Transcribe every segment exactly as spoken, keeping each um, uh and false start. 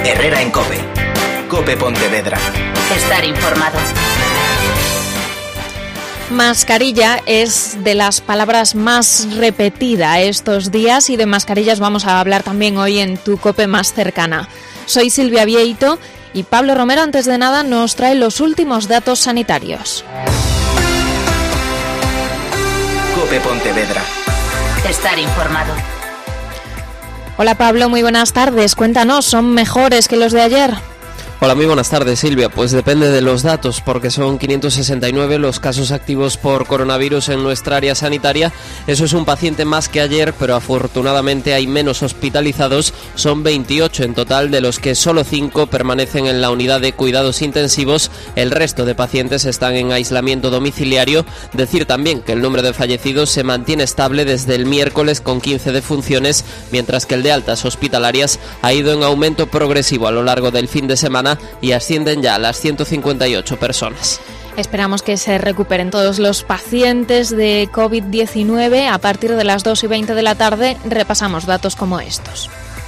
Herrera en COPE. COPE Pontevedra. Estar informado. Mascarilla es de las palabras más repetidas estos días y de mascarillas vamos a hablar también hoy en tu COPE más cercana. Soy Silvia Vieito y Pablo Romero, antes de nada, nos trae los últimos datos sanitarios. COPE Pontevedra. Estar informado. Hola Pablo, muy buenas tardes. Cuéntanos, ¿son mejores que los de ayer? Hola, muy buenas tardes, Silvia. Pues depende de los datos, porque son quinientos sesenta y nueve los casos activos por coronavirus en nuestra área sanitaria. Eso es un paciente más que ayer, pero afortunadamente hay menos hospitalizados. Son veintiocho en total, de los que solo cinco permanecen en la unidad de cuidados intensivos. El resto de pacientes están en aislamiento domiciliario. Decir también que el número de fallecidos se mantiene estable desde el miércoles con quince defunciones, mientras que el de altas hospitalarias ha ido en aumento progresivo a lo largo del fin de semana y ascienden ya a las ciento cincuenta y ocho personas. Esperamos que se recuperen todos los pacientes de COVID diecinueve. A partir de las dos y veinte de la tarde repasamos datos como estos.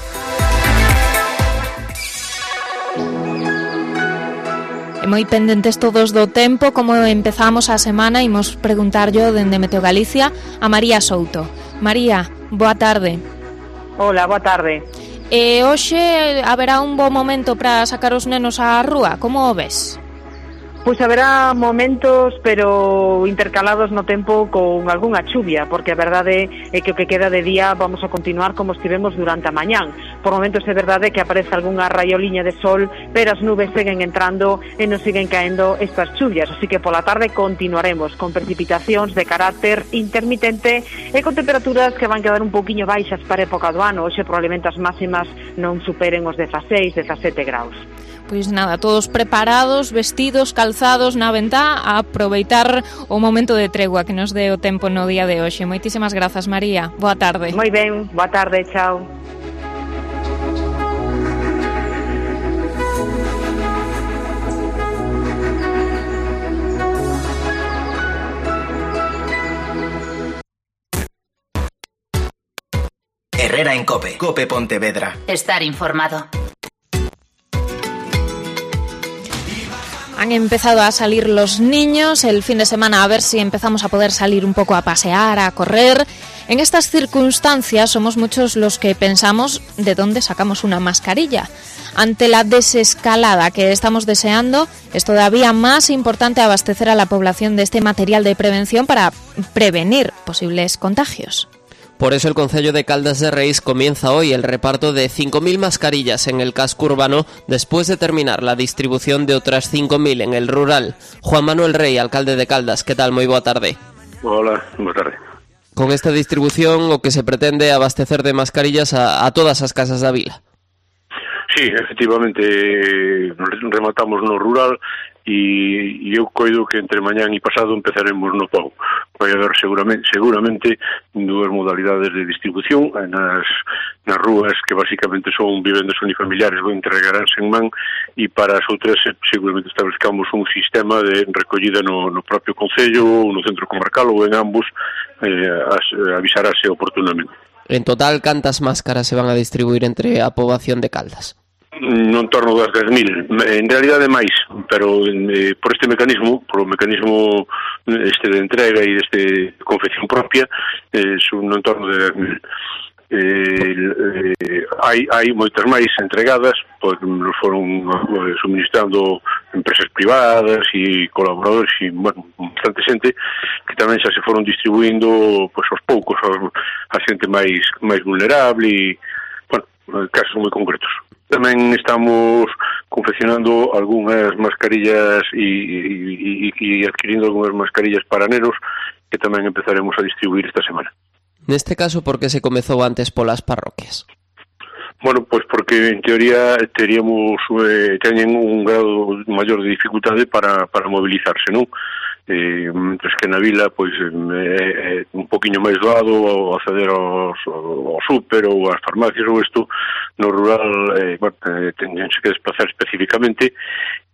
Moi pendentes todos do tempo, como empezamos a semana, imos preguntar yo dende Meteo Galicia a María Souto. María, boa tarde. Hola, boa tarde. E hoxe haberá un bo momento para sacar os nenos á rúa, como o ves? Pois haberá momentos, pero intercalados no tempo con algunha chuvia, porque a verdade é que o que queda de día vamos a continuar como estivemos durante a mañán. Por momentos é verdade que aparece algunha raioliña de sol, pero as nubes seguen entrando e nos siguen caendo estas chuvias, así que pola tarde continuaremos con precipitacións de carácter intermitente e con temperaturas que van quedar un pouquiño baixas para a época do ano. Hoxe probablemente as máximas non superen os dezaseis, dezasete graus. Pois nada, todos preparados, vestidos, calzados na ventá a aproveitar o momento de tregua que nos dé o tempo no día de hoxe. Moitísimas grazas, María. Boa tarde. Moi ben, boa tarde, chao. Herrera en COPE. COPE Pontevedra. Estar informado. Han empezado a salir los niños el fin de semana, a ver si empezamos a poder salir un poco a pasear, a correr. En estas circunstancias somos muchos los que pensamos de dónde sacamos una mascarilla. Ante la desescalada que estamos deseando, es todavía más importante abastecer a la población de este material de prevención para prevenir posibles contagios. Por eso el Concello de Caldas de Reis comienza hoy el reparto de cinco mil mascarillas en el casco urbano después de terminar la distribución de otras cinco mil en el rural. Juan Manuel Rey, alcalde de Caldas, ¿qué tal? Moi boa tarde. Hola, boa tarde. Con esta distribución o que se pretende abastecer de mascarillas a, a todas as casas da vila. Sí, efectivamente, rematamos no rural e eu coido que entre mañán e pasado empezaremos no pobo. Vai haber seguramente, seguramente dúas modalidades de distribución nas, nas rúas que basicamente son vivendas unifamiliares ou entregaránse en man, e para as outras seguramente establezcamos un sistema de recollida no, no propio concello ou no centro comarcal ou en ambos, eh, as, avisarase oportunamente. En total, cantas máscaras se van a distribuir entre a poboación de Caldas? No entorno das dez mil, en realidade máis, pero eh, por este mecanismo, por o mecanismo este de entrega e deste confección propia, eh, son no entorno de dez mil. Eh, eh, hai, hai moitas máis entregadas, pois nos foron eh, suministrando empresas privadas e colaboradores e, bueno, bastante xente que tamén xa se foron distribuindo pois aos poucos a xente máis máis vulnerable e, bueno, casos moi concretos. Tamén estamos confeccionando algunhas mascarillas e, e, e adquirindo algunhas mascarillas para nenos que tamén empezaremos a distribuir esta semana. Neste caso, por que se comezou antes polas parroquias? Bueno, pois porque en teoría teríamos eh, teñen un grado maior de dificultade para, para mobilizarse, non? Eh, mentres que na vila pois é eh, eh, un poquinho máis doado ao acceder aos, ao súper ou ás farmacias ou isto, no rural eh, bueno, eh, teñense que desplazar especificamente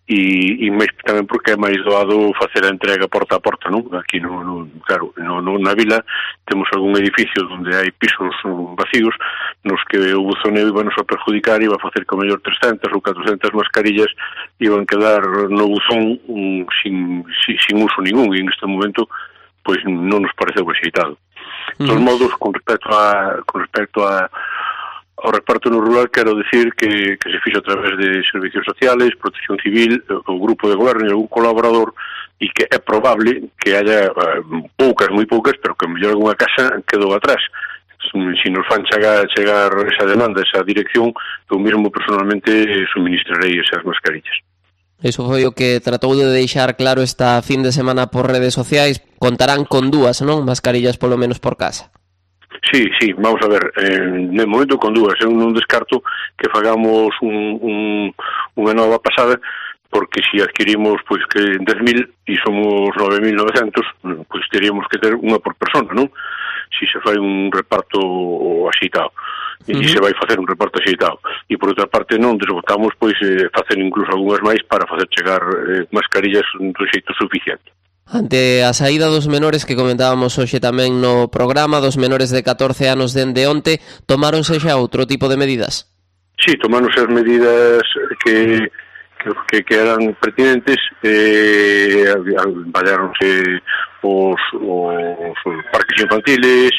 e, e máis tamén porque é máis doado facer a entrega porta a porta, non? Aquí no, no claro, no, no, na vila temos algún edificio onde hai pisos vacíos nos que o buzoneo iba nos a perjudicar, iba a facer que o mellor trescentas ou catrocentas mascarillas iban quedar no buzón um, sin, sin, sin uso ningún, e en este momento pois non nos pareceu axeitado. De todos modos, con respecto a con respecto a ao reparto no rural, quero decir que, que se fixo a través de servicios sociales, protección civil, o grupo de goberno e algún colaborador, e que é probable que haya uh, poucas, moi poucas, pero que mellor algunha casa quedou atrás. Se nos fan chegar, chegar esa demanda, esa dirección, eu mesmo personalmente suministrarei esas mascarillas. Iso foi o que tratou de deixar claro esta fin de semana por redes sociais. Contarán con dúas, non? Mascarillas polo menos por casa. Sí, sí, vamos a ver, eh, de momento con dúas, eu non descarto que fagamos un, un, unha nova pasada, porque se adquirimos pois que dez mil e somos nove mil novecentos, pois teríamos que ter unha por persona, non? Si se fai un reparto axeitado, e uh-huh. se vai facer un reparto axeitado. E por outra parte non desbotamos pois eh, facer incluso algunhas máis para facer chegar eh, mascarillas do xeito suficiente. Ante a saída dos menores que comentábamos hoxe tamén no programa, dos menores de catorce anos dende onte, tomáronse xa outro tipo de medidas? Sí, tomáronse as medidas que, que, que eran pertinentes, eh, valláronse os, os parques infantiles,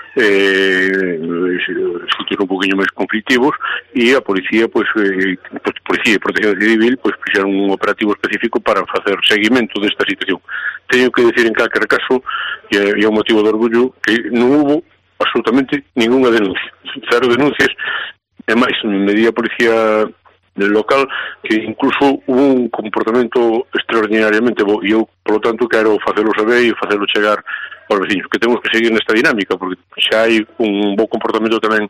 eh, resultaron un poquinho máis conflictivos, e a policía, pois, eh, policía e protección civil, pois, fixeron un operativo específico para facer seguimento desta situación. Teño que decir en calquer caso, e é un motivo de orgullo, que non hubo absolutamente ninguna denuncia, cero denuncias, e máis, medía a policía local, que incluso hubo un comportamento extraordinariamente bo, e eu, polo tanto, quero facelo saber e facelo chegar aos veciños, que temos que seguir nesta dinámica, porque xa hai un bo comportamento tamén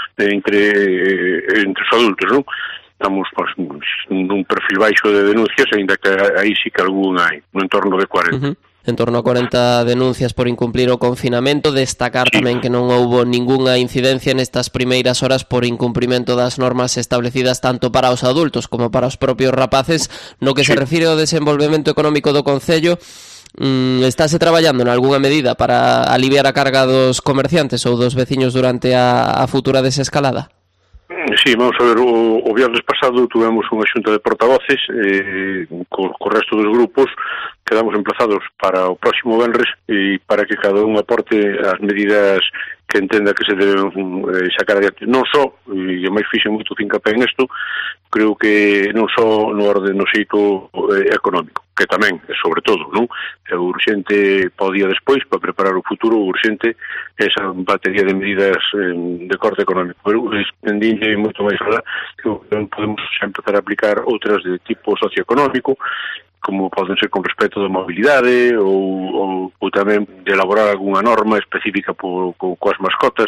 entre entre os adultos, non? Estamos pues, nun perfil baixo de denuncias, ainda que aí sí que algún hai, no entorno de cuarenta. Uh-huh. En torno a cuarenta denuncias por incumplir o confinamento. Destacar tamén que non houbo ningunha incidencia nestas primeiras horas por incumprimento das normas establecidas tanto para os adultos como para os propios rapaces. No que sí. se refire ao desenvolvemento económico do concello, mm, estáse traballando en algunha medida para aliviar a carga dos comerciantes ou dos veciños durante a, a futura desescalada? Sí, vamos a ver, o, o viernes pasado tuvemos unha xunta de portavoces eh, co, co resto dos grupos, quedamos emplazados para o próximo venres e para que cada un aporte as medidas que entenda que se deben eh, sacar adiante. Non só, e máis fixen moito fincapé en isto, creo que non só no orden no xeito eh, económico, que tamén, e sobre todo, non? É urxente para o día despois, para preparar o futuro, urxente esa batería de medidas eh, de corte económico. Pero extendinlle moito máis alá, que podemos xa empezar a aplicar outras de tipo socioeconómico, como poden ser con respecto da mobilidade ou, ou, ou tamén de elaborar algunha norma específica po, co, coas mascotas,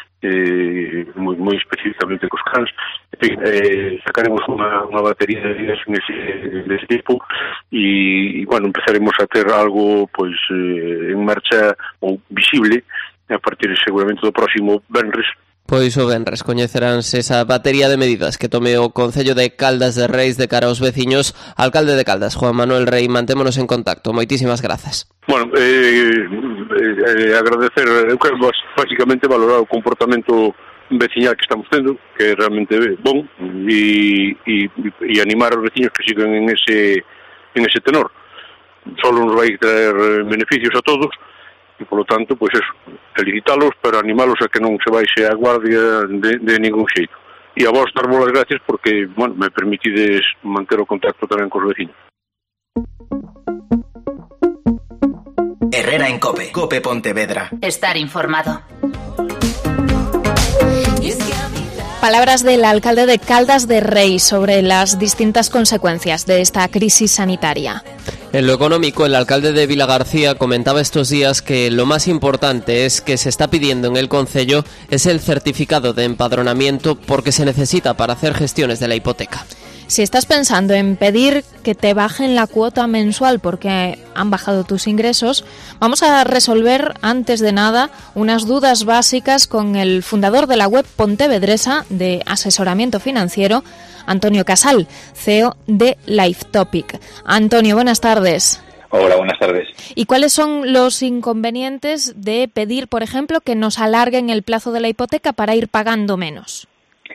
eh, moi, moi específicamente cos cans. En fin, eh, sacaremos unha, unha batería de medidas nese, nese tipo e, e, bueno, empezaremos a ter algo pois eh, en marcha ou visible a partir seguramente do próximo venres. Pois o venres coñeceránse esa batería de medidas que tome o Concello de Caldas de Reis de cara aos veciños. Alcalde de Caldas, Juan Manuel Rei, mantémonos en contacto. Moitísimas grazas. Bueno, eh, eh, agradecer, eu quero básicamente valorar o comportamento veciñal que estamos tendo, que é realmente bon, e, e, e animar aos veciños que sigan en ese, en ese tenor. Solo nos vai traer beneficios a todos, e, polo tanto, pois eso, felicitalos, pero animalos a que non se baixe a guardia de, de ningún xeito. E a vos darvos as gracias porque, bueno, me permitides manter o contacto tamén cos veciños. Herrera en Cope, Cope Pontevedra. Estar informado. Palabras del alcalde de Caldas de Reis sobre las distintas consecuencias de esta crisis sanitaria. En lo económico, el alcalde de Vilagarcía comentaba estos días que lo más importante es que se está pidiendo en el concello es el certificado de empadronamiento porque se necesita para hacer gestiones de la hipoteca. Si estás pensando en pedir que te bajen la cuota mensual porque han bajado tus ingresos, vamos a resolver antes de nada unas dudas básicas con el fundador de la web pontevedresa de asesoramiento financiero, Antonio Casal, C E O de LifeTopic. Antonio, buenas tardes. Hola, buenas tardes. ¿Y cuáles son los inconvenientes de pedir, por ejemplo, que nos alarguen el plazo de la hipoteca para ir pagando menos?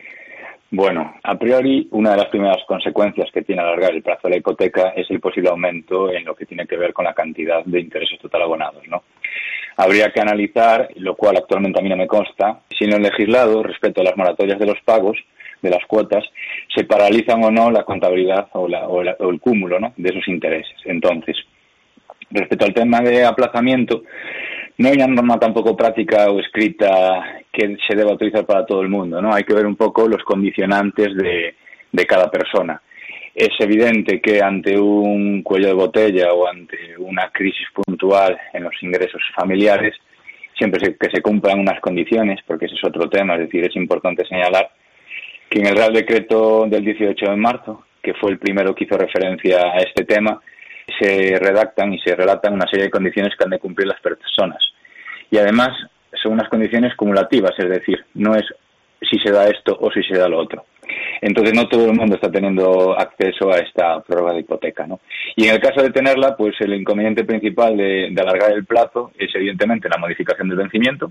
Bueno, a priori, una de las primeras consecuencias que tiene alargar el plazo de la hipoteca es el posible aumento en lo que tiene que ver con la cantidad de intereses total abonados, ¿no? Habría que analizar, lo cual actualmente a mí no me consta, si en el legislado, respecto a las moratorias de los pagos, de las cuotas, se paralizan o no la contabilidad o, la, o, la, o el cúmulo, ¿no?, de esos intereses. Entonces, respecto al tema de aplazamiento, no hay una norma tampoco práctica o escrita que se deba utilizar para todo el mundo, ¿no? Hay que ver un poco los condicionantes de, de cada persona. Es evidente que ante un cuello de botella o ante una crisis puntual en los ingresos familiares, siempre se, que se cumplan unas condiciones, porque ese es otro tema, es decir, es importante señalar que en el Real Decreto del dieciocho de marzo, que fue el primero que hizo referencia a este tema, se redactan y se relatan una serie de condiciones que han de cumplir las personas. Y además son unas condiciones cumulativas, es decir, no es si se da esto o si se da lo otro. Entonces no todo el mundo está teniendo acceso a esta prórroga de hipoteca, ¿no? Y en el caso de tenerla, pues el inconveniente principal de, de alargar el plazo es evidentemente la modificación del vencimiento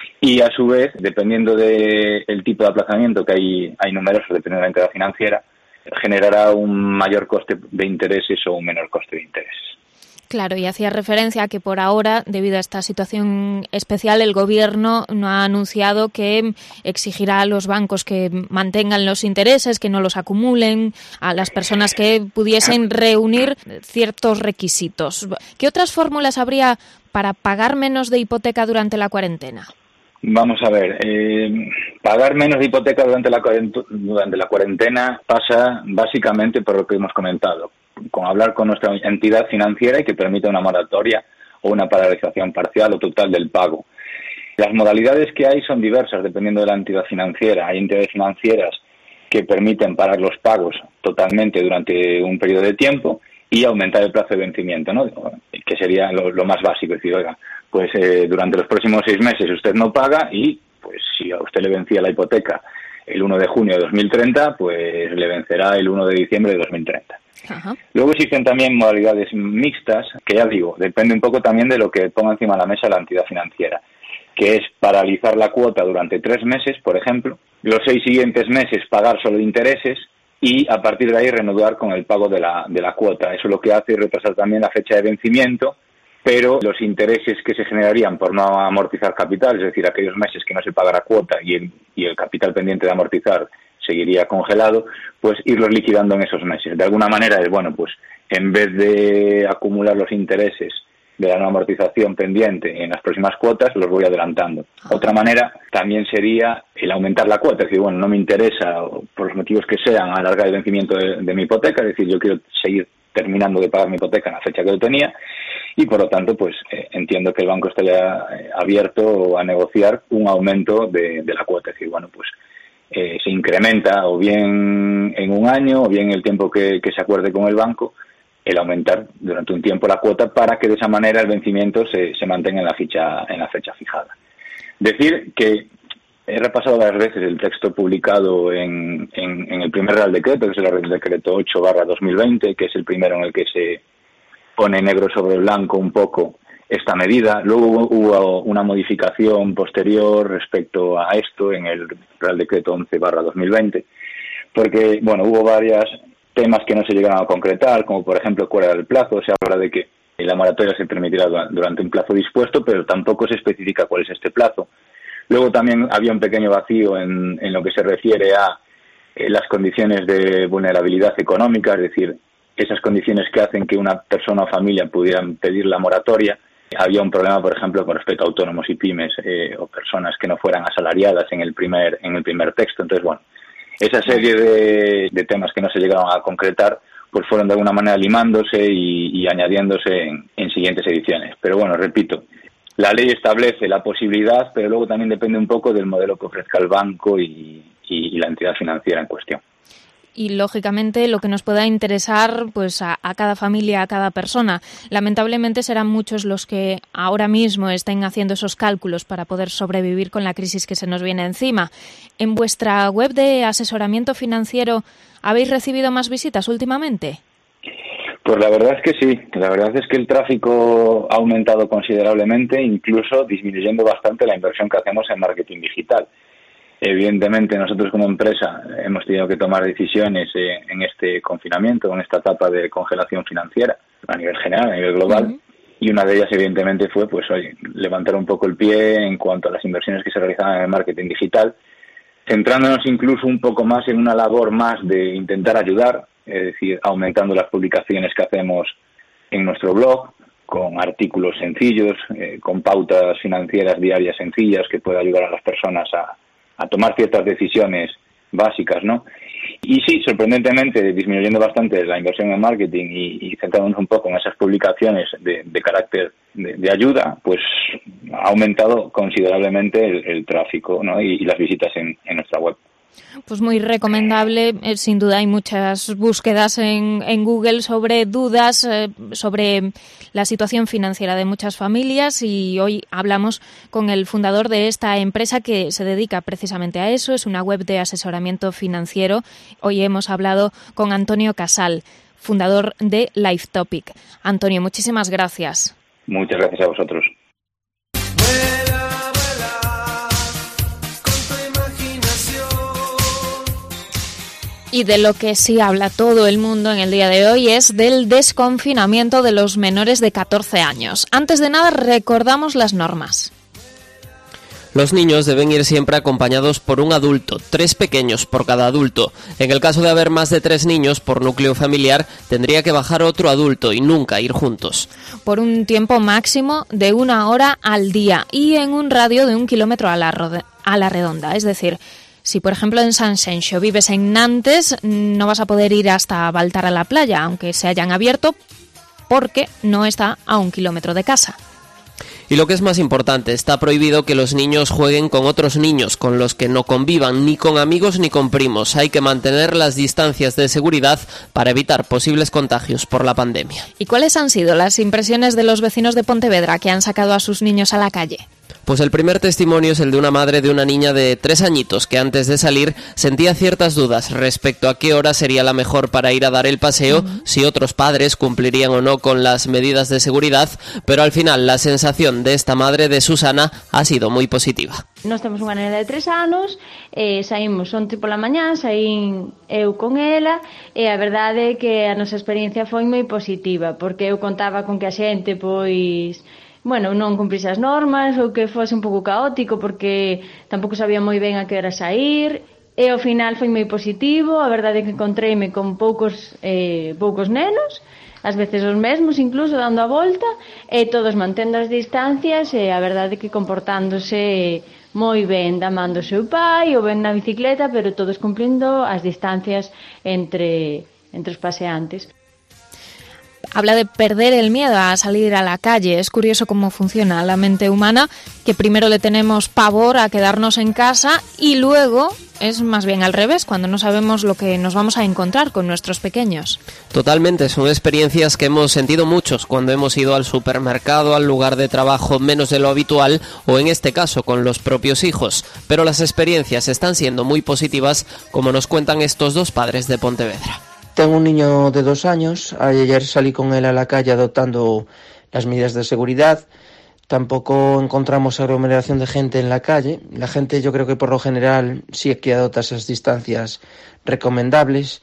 y a su vez, dependiendo del tipo de aplazamiento, que hay, hay numerosos dependiendo de la entidad financiera, generará un mayor coste de intereses o un menor coste de intereses. Claro, y hacía referencia a que por ahora, debido a esta situación especial, el Gobierno no ha anunciado que exigirá a los bancos que mantengan los intereses, que no los acumulen, a las personas que pudiesen reunir ciertos requisitos. ¿Qué otras fórmulas habría para pagar menos de hipoteca durante la cuarentena? Vamos a ver, eh, pagar menos de hipoteca durante la, durante la cuarentena pasa básicamente por lo que hemos comentado, con hablar con nuestra entidad financiera y que permita una moratoria o una paralización parcial o total del pago. Las modalidades que hay son diversas dependiendo de la entidad financiera. Hay entidades financieras que permiten parar los pagos totalmente durante un periodo de tiempo y aumentar el plazo de vencimiento, ¿no?, que sería lo, lo más básico, es decir, oiga, pues eh, durante los próximos seis meses usted no paga y pues si a usted le vencía la hipoteca el uno de junio de dos mil treinta, pues le vencerá el uno de diciembre de dos mil treinta. Ajá. Luego existen también modalidades mixtas, que ya digo, depende un poco también de lo que ponga encima de la mesa la entidad financiera, que es paralizar la cuota durante tres meses, por ejemplo, los seis siguientes meses pagar solo intereses y a partir de ahí reanudar con el pago de la, de la cuota. Eso lo que hace es retrasar también la fecha de vencimiento, pero los intereses que se generarían por no amortizar capital, es decir, aquellos meses que no se pagará cuota y el, y el capital pendiente de amortizar seguiría congelado, pues irlos liquidando en esos meses. De alguna manera es, bueno, pues en vez de acumular los intereses de la no amortización pendiente en las próximas cuotas, los voy adelantando. Otra manera también sería el aumentar la cuota, es decir, bueno, no me interesa, por los motivos que sean, alargar el vencimiento de, de mi hipoteca, es decir, yo quiero seguir terminando de pagar mi hipoteca en la fecha que yo tenía, y por lo tanto, pues eh, entiendo que el banco está ya eh, abierto a negociar un aumento de, de la cuota, es decir, bueno, pues eh, se incrementa o bien en un año o bien el tiempo que, que se acuerde con el banco, el aumentar durante un tiempo la cuota para que de esa manera el vencimiento se, se mantenga en la fecha en la fecha fijada. Decir que he repasado varias veces el texto publicado en, en, en el primer Real Decreto, que es el Real Decreto ocho barra dos mil veinte, que es el primero en el que se pone negro sobre blanco un poco esta medida. Luego hubo una modificación posterior respecto a esto en el Real Decreto once barra dos mil veinte, porque bueno, hubo varios temas que no se llegaron a concretar, como por ejemplo cuál era el plazo. Se habla de que la moratoria se permitirá durante un plazo dispuesto, pero tampoco se especifica cuál es este plazo. Luego también había un pequeño vacío en, en lo que se refiere a eh, las condiciones de vulnerabilidad económica, es decir, esas condiciones que hacen que una persona o familia pudieran pedir la moratoria. Había un problema, por ejemplo, con respecto a autónomos y pymes eh, o personas que no fueran asalariadas en el primer en el primer texto. Entonces, bueno, esa serie de, de temas que no se llegaron a concretar pues fueron de alguna manera limándose y, y añadiéndose en, en siguientes ediciones. Pero bueno, repito, la ley establece la posibilidad, pero luego también depende un poco del modelo que ofrezca el banco y, y, y la entidad financiera en cuestión. y, lógicamente, lo que nos pueda interesar pues a, a cada familia, a cada persona. Lamentablemente serán muchos los que ahora mismo estén haciendo esos cálculos para poder sobrevivir con la crisis que se nos viene encima. En vuestra web de asesoramiento financiero, ¿habéis recibido más visitas últimamente? Pues la verdad es que sí, la verdad es que el tráfico ha aumentado considerablemente, incluso disminuyendo bastante la inversión que hacemos en marketing digital. Evidentemente nosotros como empresa hemos tenido que tomar decisiones en este confinamiento, en esta etapa de congelación financiera a nivel general, a nivel global, uh-huh. y una de ellas evidentemente fue pues oye, levantar un poco el pie en cuanto a las inversiones que se realizaban en el marketing digital, centrándonos incluso un poco más en una labor más de intentar ayudar, es decir, aumentando las publicaciones que hacemos en nuestro blog, con artículos sencillos, eh, con pautas financieras diarias sencillas que puedan ayudar a las personas a, a tomar ciertas decisiones básicas, ¿no? Y sí, sorprendentemente, disminuyendo bastante la inversión en marketing y, y centrándonos un poco en esas publicaciones de, de carácter de, de ayuda, pues ha aumentado considerablemente el, el tráfico, ¿no? y, y las visitas en, en nuestra web. Pues muy recomendable, eh, sin duda hay muchas búsquedas en, en Google sobre dudas, eh, sobre la situación financiera de muchas familias y hoy hablamos con el fundador de esta empresa que se dedica precisamente a eso, es una web de asesoramiento financiero. Hoy hemos hablado con Antonio Casal, fundador de LifeTopic. Antonio, muchísimas gracias. Muchas gracias a vosotros. Y de lo que sí habla todo el mundo en el día de hoy es del desconfinamiento de los menores de catorce años. Antes de nada, recordamos las normas. Los niños deben ir siempre acompañados por un adulto, tres pequeños por cada adulto. En el caso de haber más de tres niños por núcleo familiar, tendría que bajar otro adulto y nunca ir juntos. Por un tiempo máximo de una hora al día y en un radio de un kilómetro a la, rode- a la redonda, es decir... Si, por ejemplo, en San Xenxo vives en Nantes, no vas a poder ir hasta Baltar a la playa, aunque se hayan abierto, porque no está a un kilómetro de casa. Y lo que es más importante, está prohibido que los niños jueguen con otros niños, con los que no convivan, ni con amigos ni con primos. Hay que mantener las distancias de seguridad para evitar posibles contagios por la pandemia. ¿Y cuáles han sido las impresiones de los vecinos de Pontevedra que han sacado a sus niños a la calle? Pues el primer testimonio es el de una madre de una niña de tres añitos que antes de salir sentía ciertas dudas respecto a qué hora sería la mejor para ir a dar el paseo, uh-huh. si otros padres cumplirían o no con las medidas de seguridad, pero al final la sensación de esta madre de Susana ha sido muy positiva. Nós temos unha nena de tres anos, e saímos onte pola mañá, saín eu con ela, e a verdade é que a nosa experiencia foi moi positiva, porque eu contaba con que a xente, pois... bueno, non cumprise as normas ou que fose un pouco caótico porque tampouco sabía moi ben a que hora sair e ao final foi moi positivo. A verdade é que encontreime con poucos eh, poucos nenos, ás veces os mesmos incluso dando a volta e todos mantendo as distancias e a verdade é que comportándose moi ben, damando o seu pai ou ben na bicicleta, pero todos cumplindo as distancias entre, entre os paseantes. Habla de perder el miedo a salir a la calle. Es curioso cómo funciona la mente humana, que primero le tenemos pavor a quedarnos en casa y luego es más bien al revés, cuando no sabemos lo que nos vamos a encontrar con nuestros pequeños. Totalmente, son experiencias que hemos sentido muchos cuando hemos ido al supermercado, al lugar de trabajo menos de lo habitual o en este caso con los propios hijos. Pero las experiencias están siendo muy positivas, como nos cuentan estos dos padres de Pontevedra. Tengo un niño de dos años, ayer salí con él a la calle adoptando las medidas de seguridad, tampoco encontramos aglomeración de gente en la calle, la gente yo creo que por lo general sí que adopta esas distancias recomendables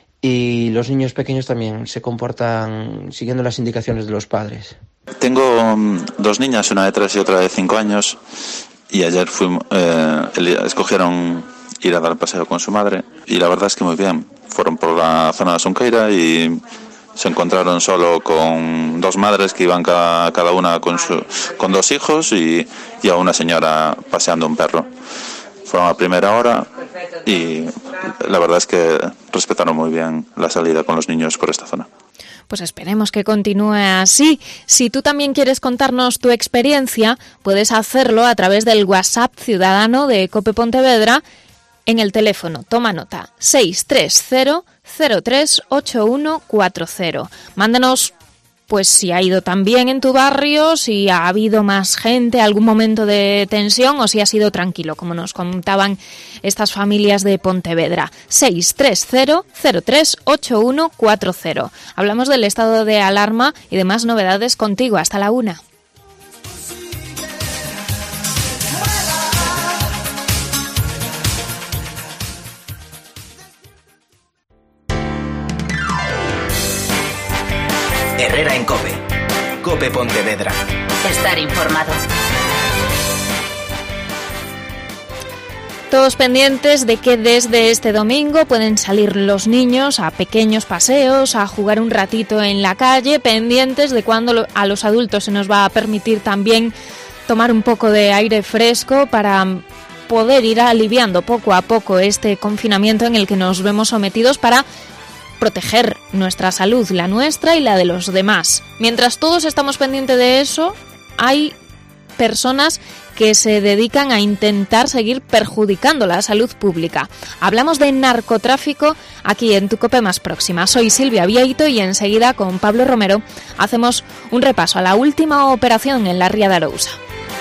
y los niños pequeños también se comportan siguiendo las indicaciones de los padres. Tengo dos niñas, una de tres y otra de cinco años y ayer fuimos, eh, escogieron ir a dar paseo con su madre y la verdad es que muy bien. Fueron por la zona de Sonqueira y se encontraron solo con dos madres que iban cada, cada una con, su, con dos hijos y, y a una señora paseando un perro. Fueron a primera hora y la verdad es que respetaron muy bien la salida con los niños por esta zona. Pues esperemos que continúe así. Si tú también quieres contarnos tu experiencia, puedes hacerlo a través del WhatsApp ciudadano de COPE Pontevedra en el teléfono, toma nota, seis tres cero cero tres ocho uno cuatro cero. Mándanos pues si ha ido tan bien en tu barrio, si ha habido más gente, algún momento de tensión o si ha sido tranquilo, como nos contaban estas familias de Pontevedra. seis tres cero cero tres ocho uno cuatro cero. Hablamos del estado de alarma y demás novedades contigo. Hasta la una. Herrera en COPE. COPE Pontevedra. Estar informado. Todos pendientes de que desde este domingo pueden salir los niños a pequeños paseos, a jugar un ratito en la calle, pendientes de cuándo a los adultos se nos va a permitir también tomar un poco de aire fresco para poder ir aliviando poco a poco este confinamiento en el que nos vemos sometidos para proteger nuestra salud, la nuestra y la de los demás. Mientras todos estamos pendientes de eso, hay personas que se dedican a intentar seguir perjudicando la salud pública. Hablamos de narcotráfico aquí en tu COPE más próxima. Soy Silvia Vieito y enseguida con Pablo Romero hacemos un repaso a la última operación en la Ría de Arousa.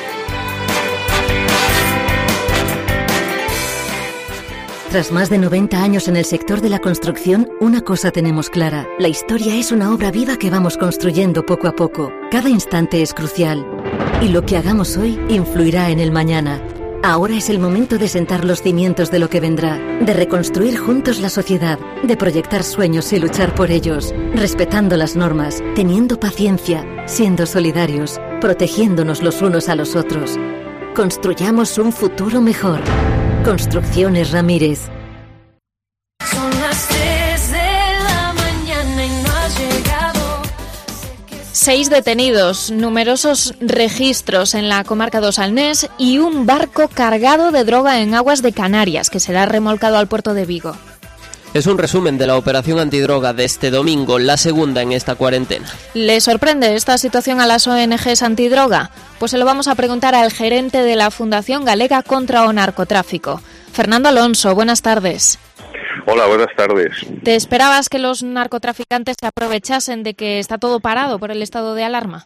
Tras más de noventa años en el sector de la construcción, una cosa tenemos clara. La historia es una obra viva que vamos construyendo poco a poco. Cada instante es crucial. Y lo que hagamos hoy influirá en el mañana. Ahora es el momento de sentar los cimientos de lo que vendrá. De reconstruir juntos la sociedad. De proyectar sueños y luchar por ellos. Respetando las normas. Teniendo paciencia. Siendo solidarios. Protegiéndonos los unos a los otros. Construyamos un futuro mejor. Construcciones Ramírez. Son las tres de la mañana y no has llegado. Seis detenidos, numerosos registros en la comarca do Salnés y un barco cargado de droga en aguas de Canarias que será remolcado al puerto de Vigo. Es un resumen de la operación antidroga de este domingo, la segunda en esta cuarentena. ¿Le sorprende esta situación a las O N Ges antidroga? Pues se lo vamos a preguntar al gerente de la Fundación Galega contra o Narcotráfico, Fernando Alonso. Buenas tardes. Hola, buenas tardes. ¿Te esperabas que los narcotraficantes se aprovechasen de que está todo parado por el estado de alarma?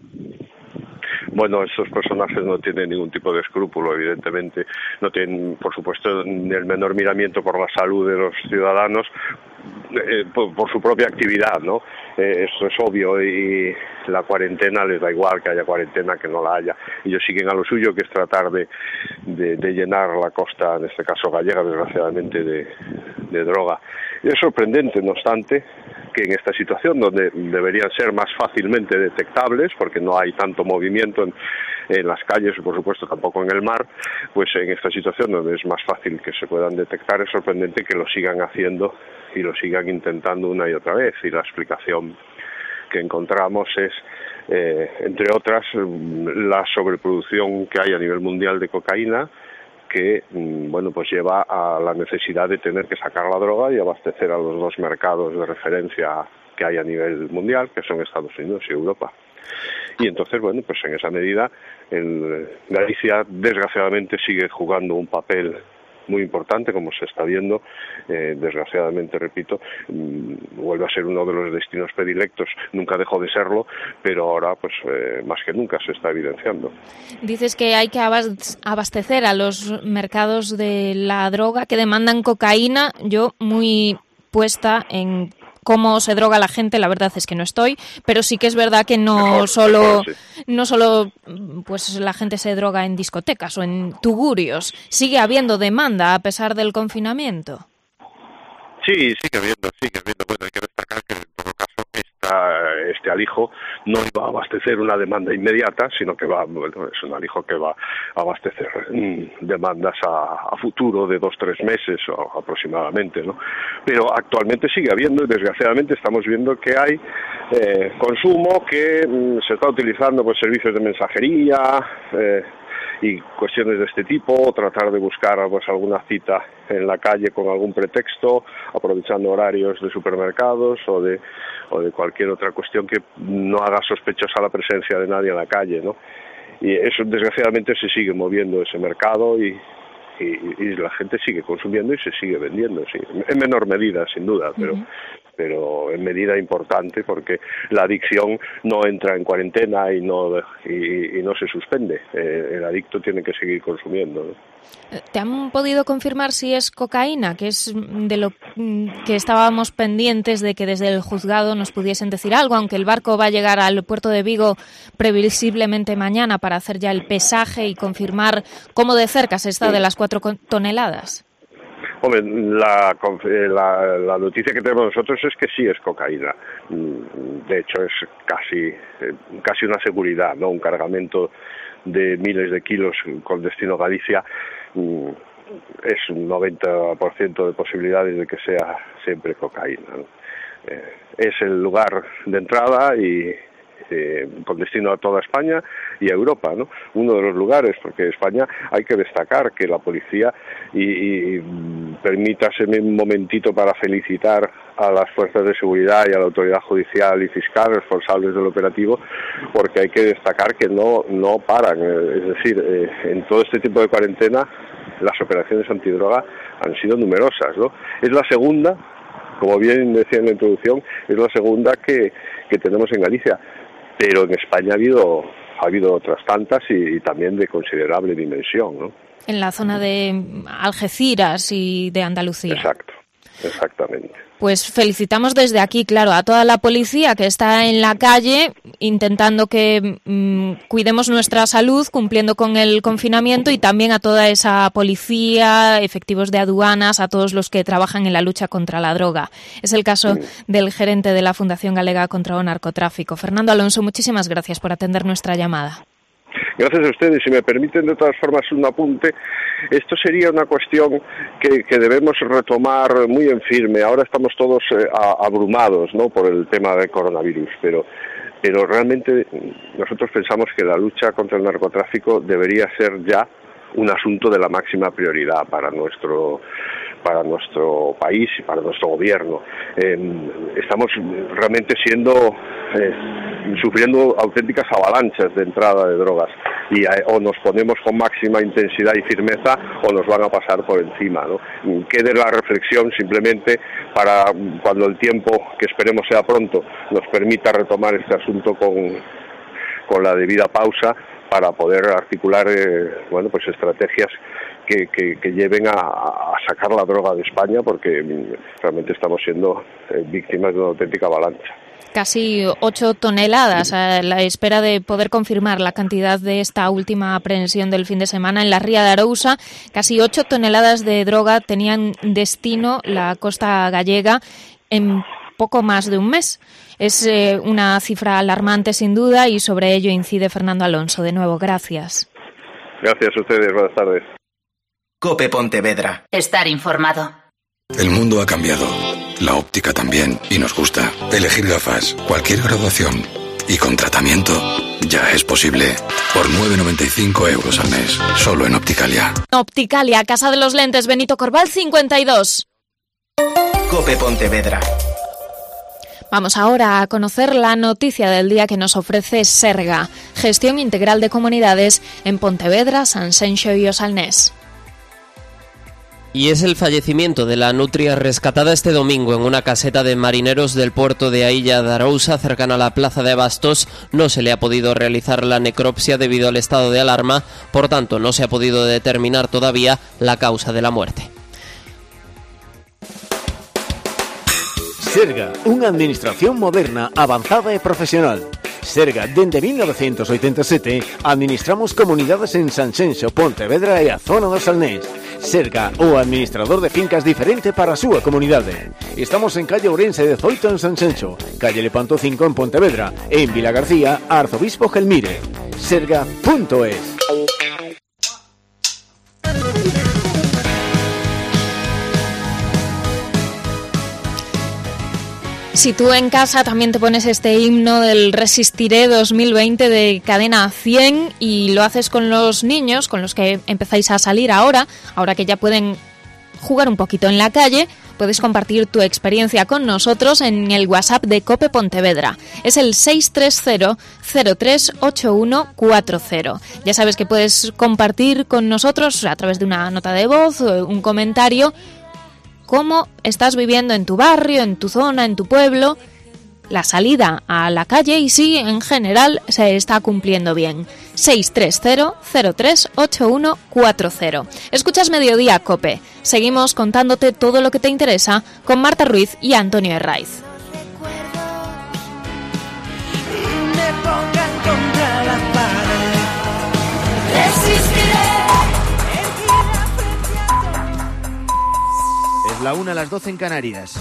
Bueno, estos personajes no tienen ningún tipo de escrúpulo, evidentemente. No tienen, por supuesto, ni el menor miramiento por la salud de los ciudadanos, eh, por, por su propia actividad, ¿no? Eh, eso es obvio, y la cuarentena les da igual que haya cuarentena, que no la haya. Ellos siguen a lo suyo, que es tratar de, de, de llenar la costa, en este caso gallega, desgraciadamente, de, de droga. Y es sorprendente, no obstante, que en esta situación, donde deberían ser más fácilmente detectables, porque no hay tanto movimiento en, en las calles y por supuesto tampoco en el mar, pues en esta situación donde es más fácil que se puedan detectar, es sorprendente que lo sigan haciendo y lo sigan intentando una y otra vez. Y la explicación que encontramos es, eh, entre otras, la sobreproducción que hay a nivel mundial de cocaína, que bueno, pues lleva a la necesidad de tener que sacar la droga y abastecer a los dos mercados de referencia que hay a nivel mundial, que son Estados Unidos y Europa. Y entonces, bueno, pues en esa medida, el Galicia desgraciadamente sigue jugando un papel muy importante, como se está viendo, eh, desgraciadamente, repito, mmm, vuelve a ser uno de los destinos predilectos, nunca dejó de serlo, pero ahora, pues, eh, más que nunca se está evidenciando. Dices que hay que abastecer a los mercados de la droga que demandan cocaína. Yo muy puesta en cómo se droga la gente, la verdad es que no estoy, pero sí que es verdad que no mejor, solo mejor, sí. no solo pues la gente se droga en discotecas o en tugurios, sigue habiendo demanda a pesar del confinamiento. Sí, sigue habiendo, sigue habiendo. Bueno, hay que destacar que en todo caso esta, este alijo no iba a abastecer una demanda inmediata, sino que va, bueno, es un alijo que va a abastecer mm, demandas a, a futuro de dos, tres meses o aproximadamente, ¿no? Pero actualmente sigue habiendo y desgraciadamente estamos viendo que hay eh, consumo que mm, se está utilizando, pues, servicios de mensajería, eh, y cuestiones de este tipo, tratar de buscar pues alguna cita en la calle con algún pretexto, aprovechando horarios de supermercados o de o de cualquier otra cuestión que no haga sospechosa la presencia de nadie en la calle, ¿no? Y eso desgraciadamente se sigue moviendo ese mercado y, y, y la gente sigue consumiendo y se sigue vendiendo, sí, en menor medida, sin duda, pero... Uh-huh. pero en medida importante porque la adicción no entra en cuarentena y no y, y no se suspende. Eh, el adicto tiene que seguir consumiendo, ¿no? ¿Te han podido confirmar si es cocaína? Que es de lo que estábamos pendientes de que desde el juzgado nos pudiesen decir algo, aunque el barco va a llegar al puerto de Vigo previsiblemente mañana para hacer ya el pesaje y confirmar cómo de cerca se está de las cuatro toneladas. Hombre, la, la, la noticia que tenemos nosotros es que sí es cocaína. De hecho, es casi, casi una seguridad, ¿no? Un cargamento de miles de kilos con destino Galicia es un noventa por ciento de posibilidades de que sea siempre cocaína, ¿no? Es el lugar de entrada y Eh, con destino a toda España y a Europa, ¿no? Uno de los lugares, porque España hay que destacar que la policía, y, y permítaseme un momentito para felicitar a las fuerzas de seguridad y a la autoridad judicial y fiscal responsables del operativo, porque hay que destacar que no, no paran, es decir, eh, en todo este tipo de cuarentena las operaciones antidroga han sido numerosas, ¿no? Es la segunda, como bien decía en la introducción, es la segunda que, que tenemos en Galicia. Pero en España ha habido ha habido otras tantas y, y también de considerable dimensión, ¿no? En la zona de Algeciras y de Andalucía. Exacto, exactamente. Pues felicitamos desde aquí, claro, a toda la policía que está en la calle intentando que mmm, cuidemos nuestra salud, cumpliendo con el confinamiento, y también a toda esa policía, efectivos de aduanas, a todos los que trabajan en la lucha contra la droga. Es el caso del gerente de la Fundación Galega contra o Narcotráfico. Fernando Alonso, muchísimas gracias por atender nuestra llamada. Gracias a ustedes. Si me permiten, de todas formas, un apunte. Esto sería una cuestión que, que debemos retomar muy en firme. Ahora estamos todos eh, abrumados, ¿no?, por el tema del coronavirus, pero, pero realmente nosotros pensamos que la lucha contra el narcotráfico debería ser ya un asunto de la máxima prioridad para nuestro para nuestro país y para nuestro gobierno. Eh, estamos realmente siendo eh, sufriendo auténticas avalanchas de entrada de drogas y eh, o nos ponemos con máxima intensidad y firmeza o nos van a pasar por encima, ¿no? Quede la reflexión simplemente para cuando el tiempo, que esperemos sea pronto, nos permita retomar este asunto con, con la debida pausa, para poder articular eh, bueno, pues estrategias que, que, que lleven a, a sacar la droga de España, porque realmente estamos siendo eh, víctimas de una auténtica avalancha. Casi ocho toneladas, a la espera de poder confirmar la cantidad de esta última aprehensión del fin de semana en la Ría de Arousa. Casi ocho toneladas de droga tenían destino la costa gallega en poco más de un mes. Es eh, una cifra alarmante sin duda, y sobre ello incide Fernando Alonso. De nuevo, gracias. Gracias a ustedes, buenas tardes. COPE Pontevedra. Estar informado. El mundo ha cambiado, la óptica también, y nos gusta. Elegir gafas, cualquier graduación y con tratamiento ya es posible. Por nueve noventa y cinco euros al mes, solo en Opticalia. Opticalia, Casa de los Lentes, Benito Corbal cincuenta y dos. COPE Pontevedra. Vamos ahora a conocer la noticia del día que nos ofrece Serga, gestión integral de comunidades en Pontevedra, Sanxenxo y Osalnés. Y es el fallecimiento de la nutria rescatada este domingo en una caseta de marineros del puerto de Ailla de Arousa, cercana a la plaza de Abastos. No se le ha podido realizar la necropsia debido al estado de alarma, por tanto no se ha podido determinar todavía la causa de la muerte. Serga, unha administración moderna, avanzada e profesional. Serga, dende mil novecentos oitenta e sete, administramos comunidades en Sanxenxo, Pontevedra e a zona do Salnés. Serga, o administrador de fincas diferente para a súa comunidade. Estamos en calle Ourense dezoito en Sanxenxo, calle Lepanto cinco en Pontevedra e en Vila García, Arzobispo Gelmire. Serga punto es. Si tú en casa también te pones este himno del Resistiré dos mil veinte de Cadena cien y lo haces con los niños, con los que empezáis a salir ahora, ahora que ya pueden jugar un poquito en la calle, puedes compartir tu experiencia con nosotros en el WhatsApp de COPE Pontevedra. Es el seis tres cero, cero tres ocho uno cuatro cero. Ya sabes que puedes compartir con nosotros a través de una nota de voz o un comentario cómo estás viviendo en tu barrio, en tu zona, en tu pueblo, la salida a la calle y si en general se está cumpliendo bien. seis tres cero, cero tres ocho uno cuatro cero. Escuchas Mediodía Cope. Seguimos contándote todo lo que te interesa con Marta Ruiz y Antonio Herraiz. Me pongan contra la pared. Resistiré. Es la una a las doce en Canarias.